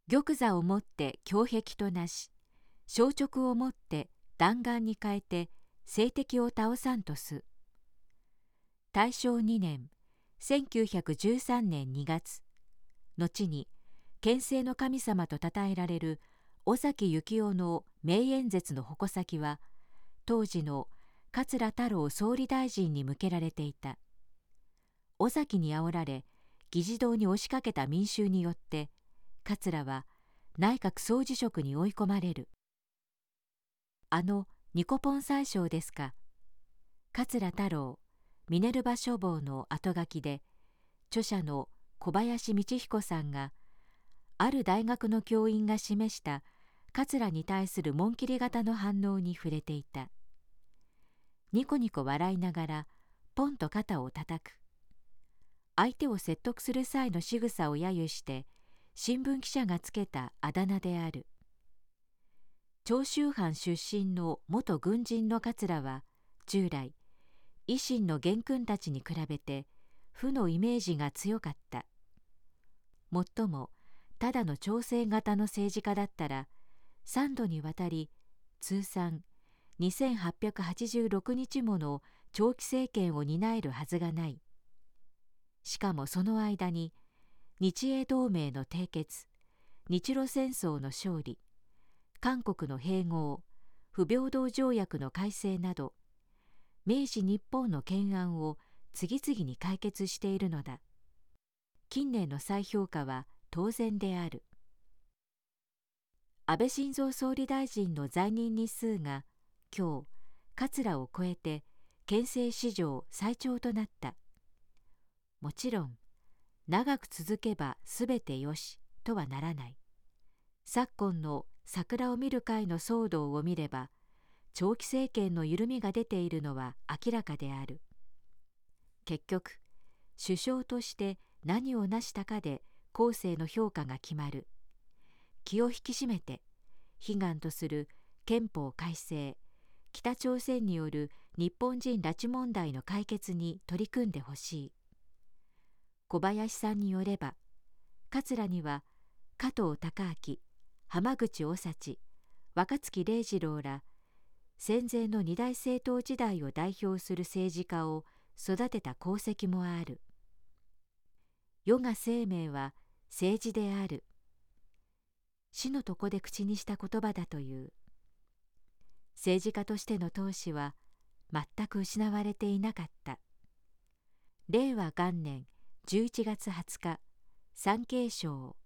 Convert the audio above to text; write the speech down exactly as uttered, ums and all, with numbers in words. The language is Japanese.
玉座をもって胸壁となし、小直をもって弾丸に変えて政敵を倒さんとす。大正にねん、せんきゅうひゃくじゅうさんねんにがつ、後に憲政の神様と称えられる尾崎幸夫の名演説の矛先は、当時の桂太郎総理大臣に向けられていた。尾崎に煽られ、議事堂に押しかけた民衆によって、桂は内閣総辞職に追い込まれる。あのニコポン宰相ですか。桂太郎、ミネルヴァ書房の後書きで、著者の小林道彦さんが、ある大学の教員が示した桂に対する紋切り型の反応に触れていた。ニコニコ笑いながらポンと肩をたたく。相手を説得する際の仕草を揶揄して新聞記者がつけたあだ名である。長州藩出身の元軍人の桂は従来維新の元勲たちに比べて負のイメージが強かった。もっともただの調整型の政治家だったら三度にわたり通算にせんはっぴゃくはちじゅうろくにちもの長期政権を担えるはずがない。しかもその間に日英同盟の締結、日露戦争の勝利、韓国の併合、不平等条約の改正など明治日本の懸案を次々に解決しているのだ。近年の再評価は当然である。安倍晋三総理大臣の在任日数が今日桂を超えて憲政史上最長となった。もちろん長く続けばすべてよしとはならない。昨今の桜を見る会の騒動を見れば長期政権の緩みが出ているのは明らかである。結局首相として何を成したかで後世の評価が決まる。気を引き締めて悲願とする憲法改正、北朝鮮による日本人拉致問題の解決に取り組んでほしい。小林さんによれば、桂には加藤高明、浜口おさち、若槻礼次郎ら戦前の二大政党時代を代表する政治家を育てた功績もある。世が生命は政治である。死の床で口にした言葉だという。政治家としての闘志は全く失われていなかった。れいわ元年じゅういちがつはつか、産経省。